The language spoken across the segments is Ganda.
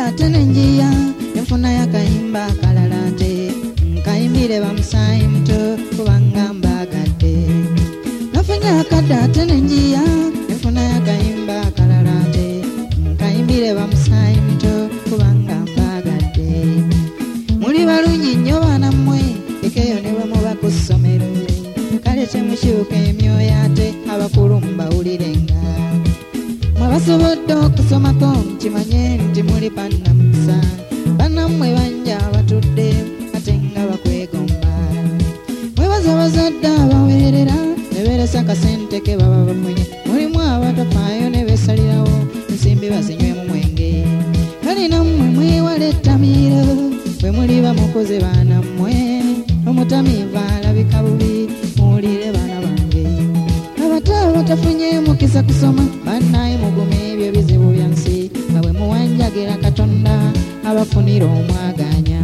ate nenjiya enfuna y'akayimba akalala nte nkayimbire bamusayi muto kubanga mbagadde. Nafunye akadde ate nenjiya enfuna y'akayimba akalala nte nkayimbire bamusayi muto kubanga mbagadde. Muli balungi nnyo baana mmwe ekeyo ne bwe muba ku ssomero kale temukyuka emyoyo ate abakulu mbawulirenga. Mwabasobodde okusomako mukimanye nti muli bannamukisa bannammwe banja abatudde ate nga bakwegomba. Mwebaza bazadde abaweerera ne beeresa akasente ke baba bafunye. Mulimu abatafaayo ne beesalirawo ensimbi bazinywemu mwenge. Kale nammwe mwewale ettamiiro bwe muliba mukoze baanammwe omutamiivu alabika bubi muwulire baana bange. Abato abatafunye mukisa kusoma bannaye mugume ebyo bizibu bya nsi nga bwe muwanjagira Katonda abafunira omwaganya.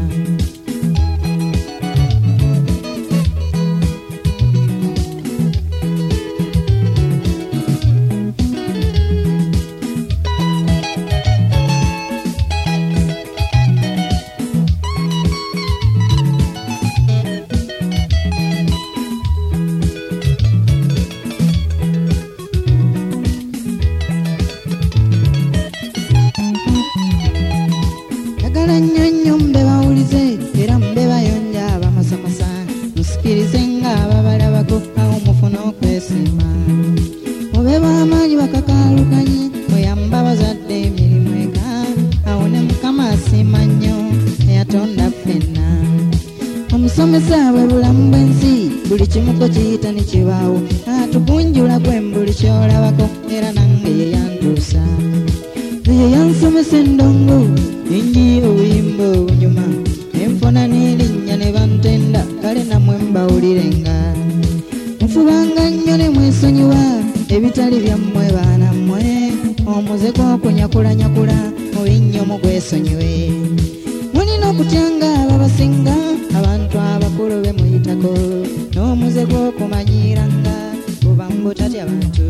Omusomesa bwe bulamu bw'ensi buli kimu ko kiyita ne kibaawo atugunjula gwembuli kyolabako era nange ye yantuusa. Ye yansomesa endongo enji obuyimba obunyuma enfuna n'erinnya ne bantenda kale nammwe mbawulirenga. Mufubanga nnyo ne mwesonyiwa ebitali byammwe baanammwe omuze gw'okunyakulanyakula mubi nnyo mugwesonyiwe. Mulina okutyanga ababasinga abantu abakulu be muyitako n'omuze gw'okumanyiranga buba mbutatya bantu.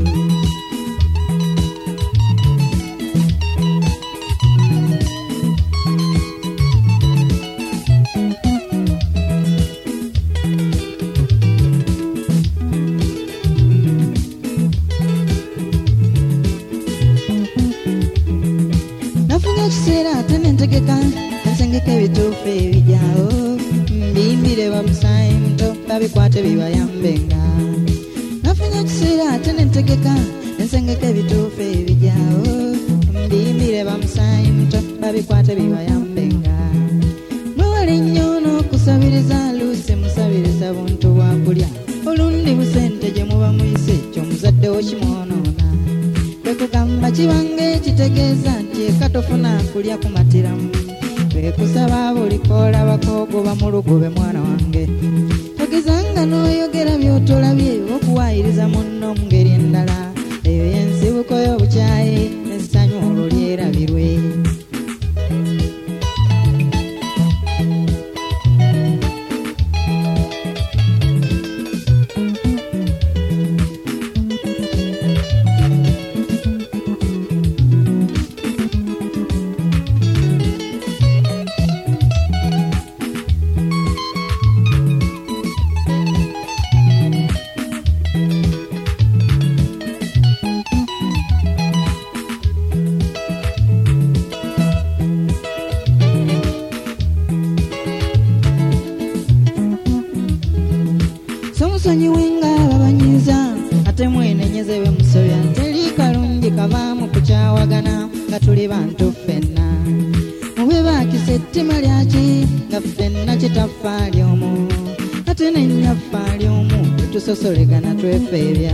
Nafunye ekiseera ate nentegeka ensengeka ebituufu ebijaawo mbiyimbire bamusayi muto babikwate bibayambenga. Nafunye ekiseera ate nentegeka ensengeka ebituufu ebijaawo mbiyimbire bamusayi muto babikwate bibayambenga. Mwewale nnyo n'okusabiriza luusi musabiriza buntu bwakulya olundi busente gye muba muyise ekyo muzaddewo kimwonoona. Kwe kugamba kibanga ekitegeeza nti eka tofuna kulya kumatiramu. Kwe kusaba buli koolabako goba mulugube mwana wange. Togezanga n'oyogera by'otolabye okuwaayiriza munno mu ngeri endala. Eyo y'ensibuko y'obukyayi n'essanyu olwo lyerabirwe. Somusonyiwenga babanyiza ate mwenenyeze be musobya teri kalungi kavaamu kukyawagana nga tuli bantu ffenna. Mube baakisa ettima lyaki nga ffenna kitaffaali omu ate nennyaffaali omu tusosolegana twefeebya.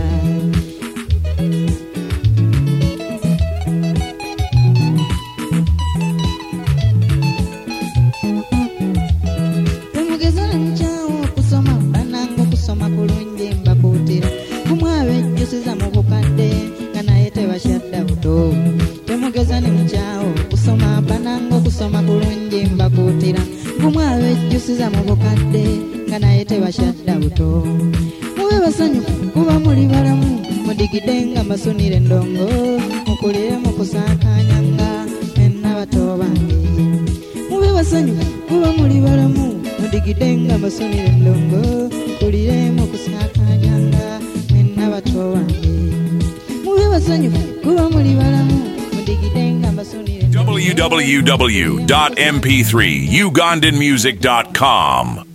Ejjusiza mu bukadde nga naye tebakyadda buto. Temugeza ne mukyawo kusoma bananga okusoma kulungi mbakuutira. Kumwawe ejjusiza mu bukadde nga naye tebakyadda buto. Mube basanyufu kuba muli balamu mudigidde nga mbasunira endongo mukulire mu kusaakanyanga enna bato bange. basanyufu kuba muli balamu mudigide nga basonera endongo kuliremu okusaakanyanga mwenna bato wange mube basanyufu kuba muli balamu mudigide nga basonera www.mp3ugandanmusic.com